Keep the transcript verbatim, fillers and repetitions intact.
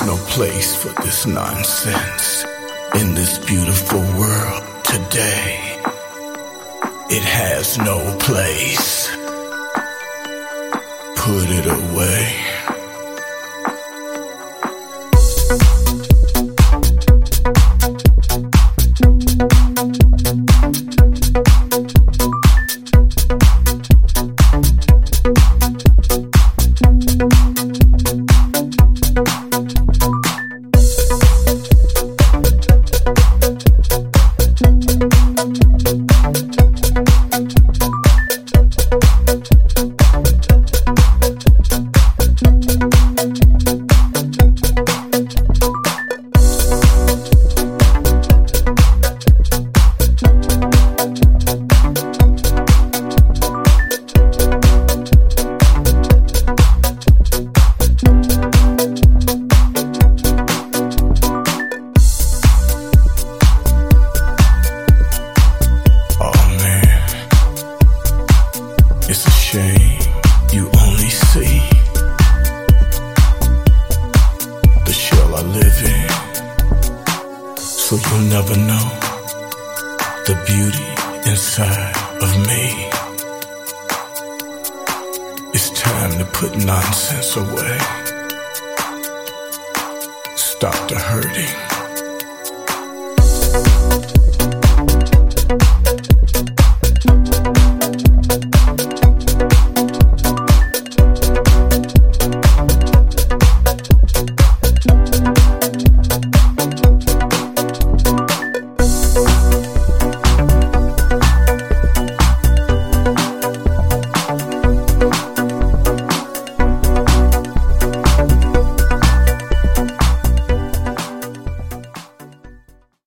no place for this nonsense in this beautiful world today. It has no place. Put it away. It's a shame you only see the shell I live in, so you'll never know the beauty inside of me. It's time to put nonsense away. Stop the hurting.